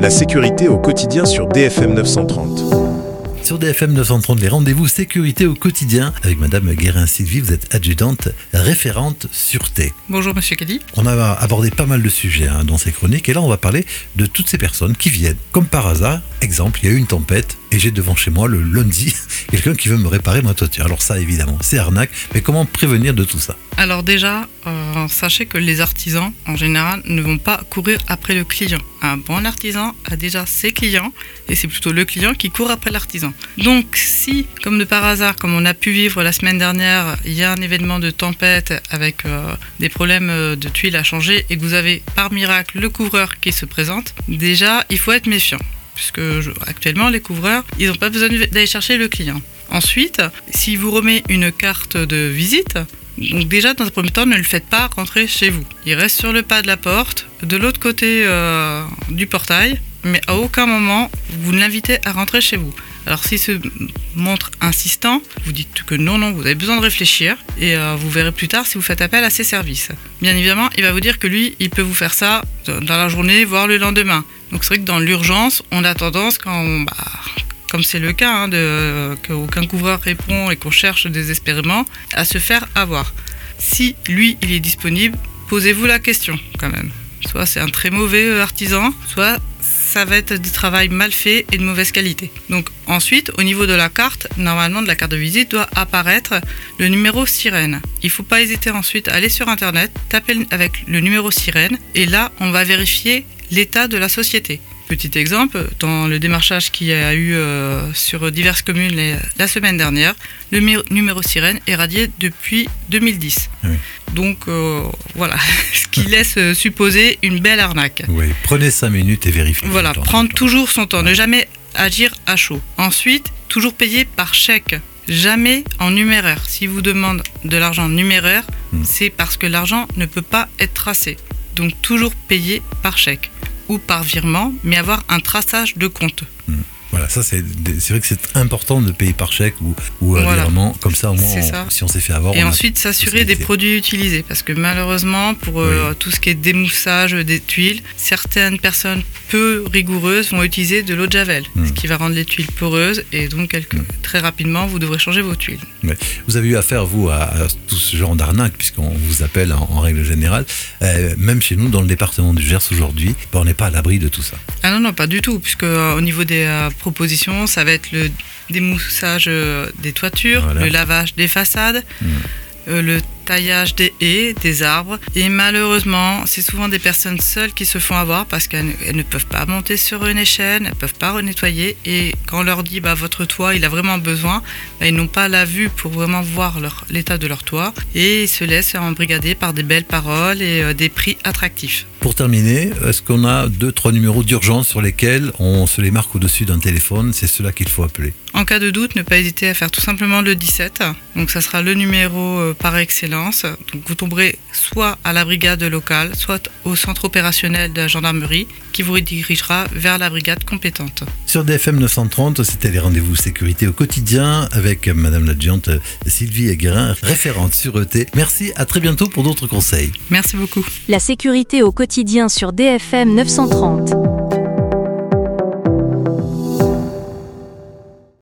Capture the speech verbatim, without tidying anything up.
La sécurité au quotidien sur D F M neuf cent trente. Sur D F M neuf cent trente, les rendez-vous sécurité au quotidien avec Madame Guérin-Sylvie. Vous êtes adjudante référente sûreté. Bonjour Monsieur Kelly. On a abordé pas mal de sujets hein, dans ces chroniques et là on va parler de toutes ces personnes qui viennent. Comme par hasard, exemple, il y a eu une tempête et j'ai devant chez moi le lundi quelqu'un qui veut me réparer ma toiture. Alors ça évidemment c'est arnaque, mais comment prévenir de tout ça? Alors déjà, euh, sachez que les artisans en général ne vont pas courir après le client. Un bon artisan a déjà ses clients et c'est plutôt le client qui court après l'artisan. Donc si, comme de par hasard, comme on a pu vivre la semaine dernière, il y a un événement de tempête avec euh, des problèmes de tuiles à changer et que vous avez par miracle le couvreur qui se présente, déjà il faut être méfiant. Puisque je, actuellement les couvreurs, ils n'ont pas besoin d'aller chercher le client. Ensuite, s'il vous remet une carte de visite, donc déjà dans un premier temps, ne le faites pas rentrer chez vous. Il reste sur le pas de la porte, de l'autre côté euh, du portail, mais à aucun moment vous ne l'invitez à rentrer chez vous. Alors s'il se montre insistant, vous dites que non, non, vous avez besoin de réfléchir et euh, vous verrez plus tard si vous faites appel à ses services. Bien évidemment, il va vous dire que lui, il peut vous faire ça dans la journée, voire le lendemain. Donc c'est vrai que dans l'urgence, on a tendance, quand on, bah, comme c'est le cas, hein, de, qu'aucun couvreur répond et qu'on cherche désespérément, à se faire avoir. Si lui, il est disponible, posez-vous la question quand même. Soit c'est un très mauvais artisan, soit ça va être du travail mal fait et de mauvaise qualité. Donc ensuite, au niveau de la carte, normalement de la carte de visite doit apparaître le numéro sirène. Il ne faut pas hésiter ensuite à aller sur internet, taper avec le numéro sirène et là on va vérifier l'état de la société. Petit exemple, dans le démarchage qu'il y a eu euh, sur diverses communes les, la semaine dernière, le mi- numéro sirène est radié depuis deux mille dix. Oui. Donc euh, voilà, ce qui laisse supposer une belle arnaque. Oui, prenez cinq minutes et vérifiez. Voilà, prendre toujours son temps, ouais. Ne jamais agir à chaud. Ensuite, toujours payer par chèque, jamais en numéraire. Si vous demande de l'argent numéraire, hmm. c'est parce que l'argent ne peut pas être tracé. Donc toujours payer par chèque ou par virement, mais avoir un traçage de compte. Mmh. Voilà, ça c'est, c'est vrai que c'est important de payer par chèque ou, ou voilà. virement, comme ça au moins on, si on s'est fait avoir. Et ensuite s'assurer des produits utilisés, parce que malheureusement pour oui. euh, tout ce qui est démoussage des tuiles, certaines personnes peu rigoureuses vont utiliser de l'eau de javel, mmh. ce qui va rendre les tuiles poreuses et donc quelque, mmh. très rapidement vous devrez changer vos tuiles. Ouais. Vous avez eu affaire vous à, à tout ce genre d'arnaque puisqu'on vous appelle en, en règle générale, euh, même chez nous dans le département du Gers aujourd'hui, ben, on n'est pas à l'abri de tout ça. Ah non non pas du tout, puisque euh, au niveau des euh, propositions, ça va être le démoussage euh, des toitures, voilà. Le lavage des façades, mmh. euh, le taillage des haies, des arbres. Et malheureusement, c'est souvent des personnes seules qui se font avoir parce qu'elles ne peuvent pas monter sur une échelle, elles ne peuvent pas nettoyer. Et quand on leur dit bah, votre toit, il a vraiment besoin, bah, ils n'ont pas la vue pour vraiment voir leur, l'état de leur toit. Et ils se laissent embrigader par des belles paroles et euh, des prix attractifs. Pour terminer, est-ce qu'on a deux, trois numéros d'urgence sur lesquels on se les marque au-dessus d'un téléphone? C'est cela qu'il faut appeler. En cas de doute, ne pas hésiter à faire tout simplement le dix-sept. Donc ça sera le numéro euh, par excellence. Donc vous tomberez soit à la brigade locale, soit au centre opérationnel de la gendarmerie qui vous redirigera vers la brigade compétente. Sur D F M neuf cent trente, c'était les rendez-vous sécurité au quotidien avec Madame l'adjudante Sylvie Guérin, référente sûreté. Merci, à très bientôt pour d'autres conseils. Merci beaucoup. La sécurité au quotidien sur D F M neuf cent trente.